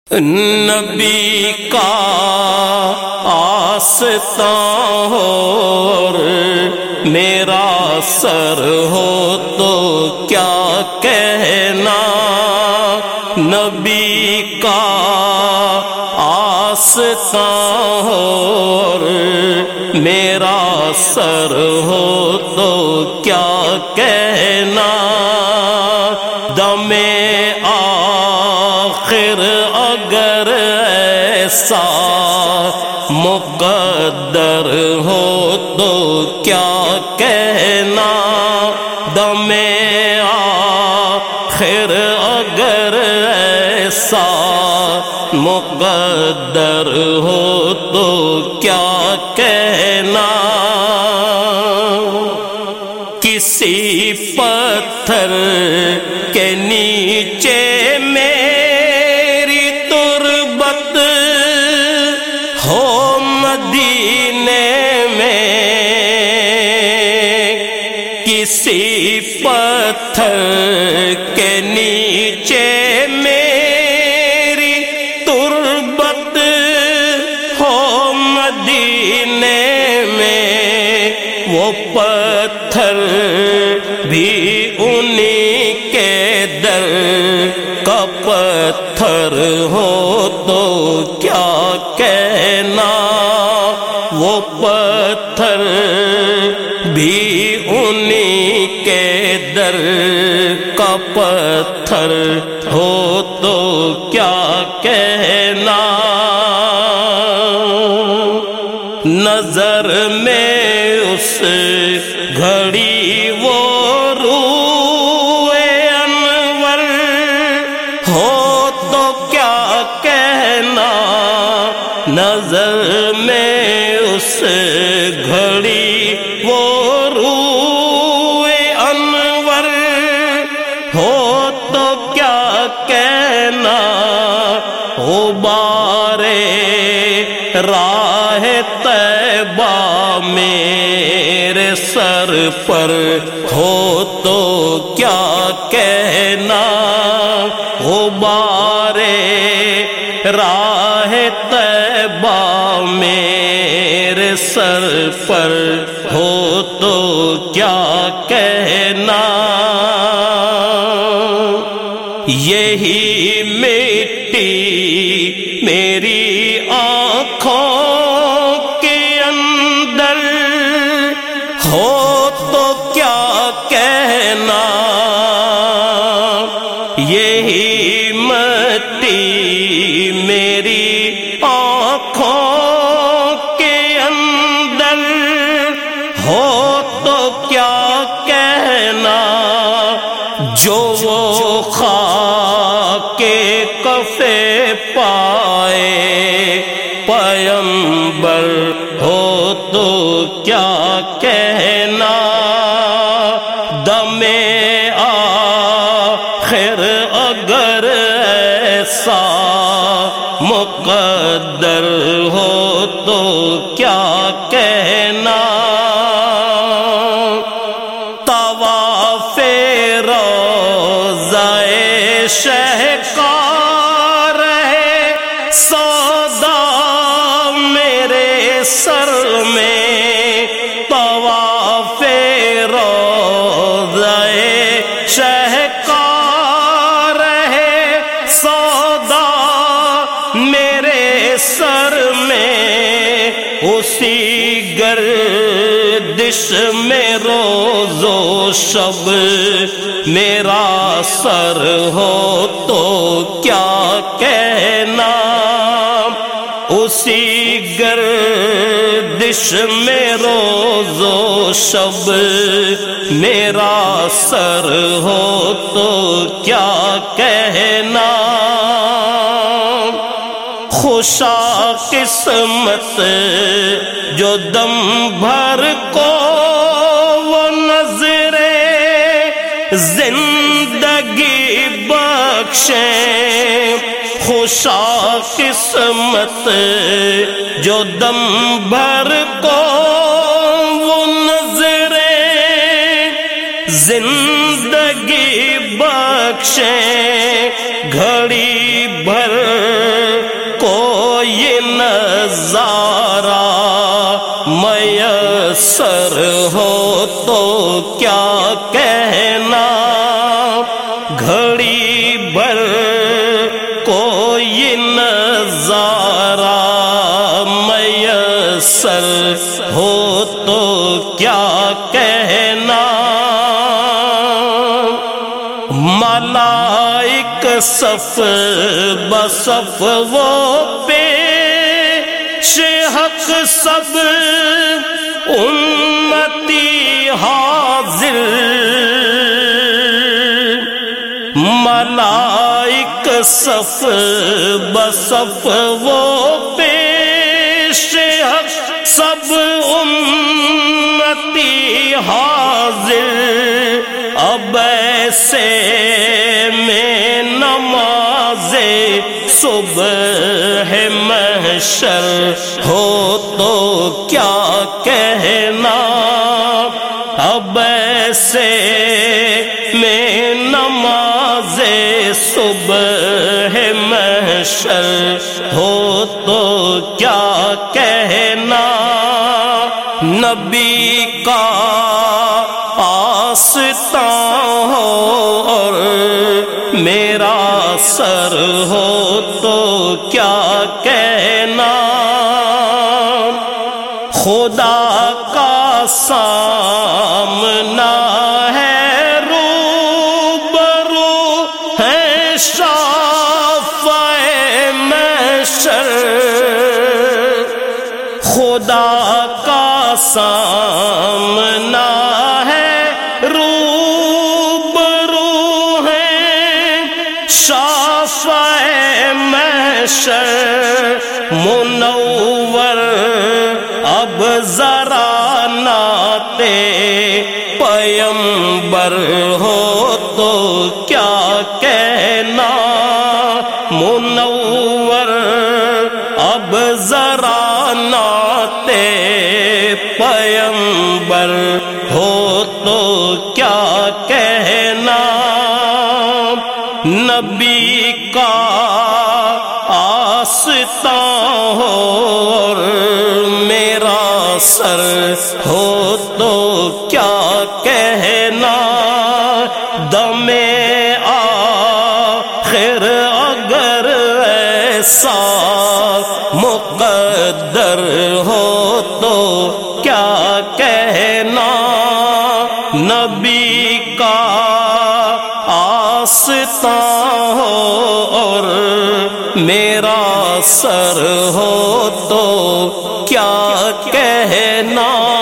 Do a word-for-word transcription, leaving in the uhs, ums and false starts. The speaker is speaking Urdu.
نبی کا آستان ہو اور میرا سر ہو تو کیا کہنا، نبی کا آستان ہو اور میرا سر ہو تو کیا کہنا، دم آخر اگر ایسا مقدر ہو تو کیا کہنا، دم آخر اگر ایسا مقدر ہو تو کیا کہنا، کسی پتھر کے نیچے میری تربت ہو مدینے میں، کسی پتھر کے نیچے میری تربت ہو مدینے میں، وہ پتھر بھی انہی کے در کا پتھر ہو تو کیا کہنا، وہ پتھر بھی انہی کے در کا پتھر ہو تو کیا کہنا، نظر میں اس گھڑی وہ روح انور ہو تو کیا کہنا، نظر میں اس گھڑی وہ روح انور ہو تو کیا کہنا، غبار راہ طیبہ میرے سر پر ہو تو کیا کہنا، غبار راہ طیبہ میرے سر پر ہو تو کیا کہنا، یہی مٹی میری آنکھوں کے اندر ہو تو کیا کہنا، یہی مٹی میری آنکھوں کے اندر ہو تو کیا کہنا، جو وہ خاک کفے پائے پیمبر ہو تو کیا کہنا، دم آخر اگر ایسا مقدر ہو تو کیا کہنا، طواف روضہ شہکار ہے سودا میرے سر میں، طواف روضہ شہکار ہے سودا میرے سر میں، اسی گردش میں روز و شب میرا سر ہو تو کیا کہنا، اسی گردش میں روز و شب میرا سر ہو تو کیا کہنا، خوشا قسمت جو دم بھر کو وہ نظریں زندگی بخشیں، خوشا قسمت جو دم بھر کو وہ نظریں زندگی بخشیں، گھڑی بھر نظارہ میسر ہو تو کیا کہنا، گھڑی بھر کوئی نظارہ میسر ہو تو کیا کہنا، ملائک صف بصف وہ پیش حق سب امتی حاضر، ملائک صف بصف وہ پیش حق سب امتی حاضر، اب ایسے میں نماز صبح محشر ہو تو کیا کہنا، اب ایسے میں نماز صبح محشر ہو تو کیا کہنا، نبی کا آستان ہو اور میرا سر ہو تو کیا کہنا، خدا کا سامنا ہے روبرو ہے شافع محشر، خدا کا سامنا ہے روبرو ہے شافع محشر، منور اب ذرا نعت پیمبر ہو تو کیا کہنا، منور اب ذرا نعت پیمبر ہو تو کیا کہنا، نبی کا آستان ہو اور میرا سر ہو تو کیا کہنا، دم آخر اگر ایسا مقدر ہو تو کیا کہنا، نبی کا آستان ہو اور میرا سر ہو تو کیا کہنا۔